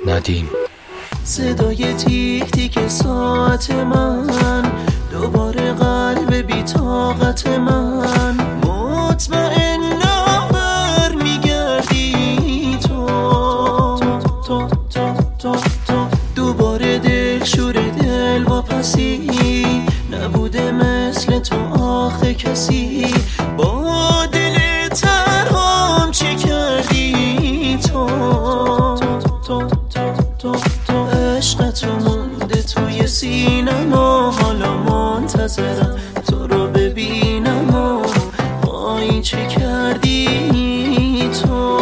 ندیم. صدای تیک تیک ساعت من، دوباره قلب بی طاقت من، مطمئنم برمیگردی تو دوباره دلشور دل واپسی، نبوده مثل تو آخه کسی، با دل تنهام چه کردی تو عشقتو مونده توی سینم و حالا منتظرم تو رو ببینم و آی چه کردی تو.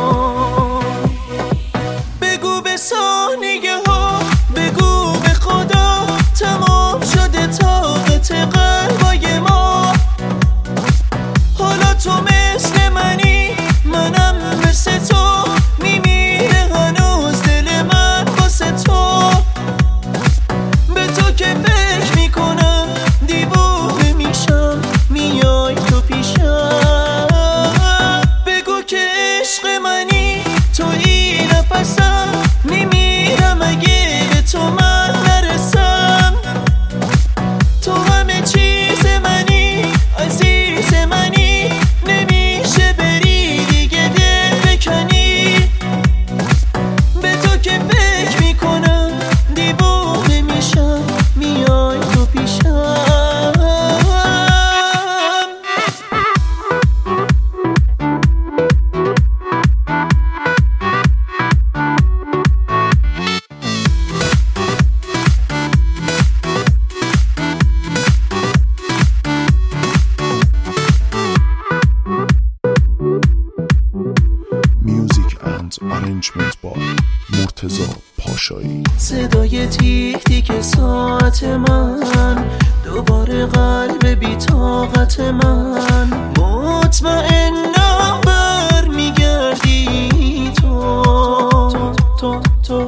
بگو به ثانیه ها، بگو به خدا تمام شده طاقت قلبای ما، حالا تو مثل منی منم مثل تو، میمیره هنوز دل من واسه تو، به تو که فکر میکنم دیوونه میشم میای تو پیشم، بگو که عشق منی تویی نفسم، میمیرم اگه به تو من نرسم، تو همه چیز منی عزیز منی، نمیشه بری دیگه دل بکنی، به تو که فکر میکنم دیوونه میشم میای تو پیشم. Music and arrangement by مرتضی پاشایی. صدای تیک تیک ساعت من، دوباره قلب بی طاقت من، مطمئنم برمیگردی تو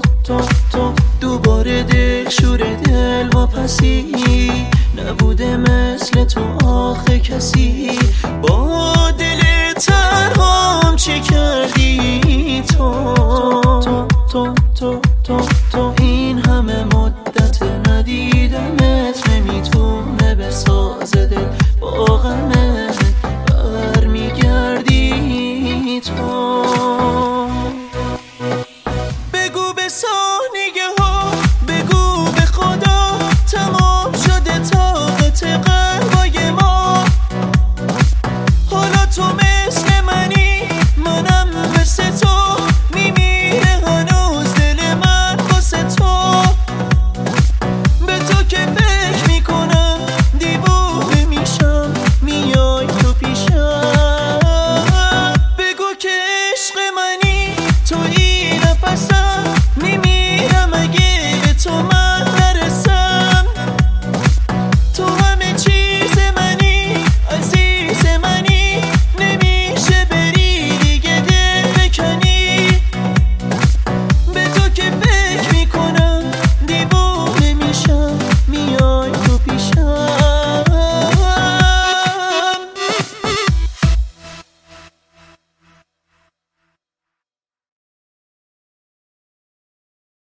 دوباره دلشور دل واپسی، نبوده مثل تو آخه کسی، با دل تنهام چه کردی تو این همه مدت ندیدمت، نمیتونه بسازه دل با غمت، برمیگردی تو.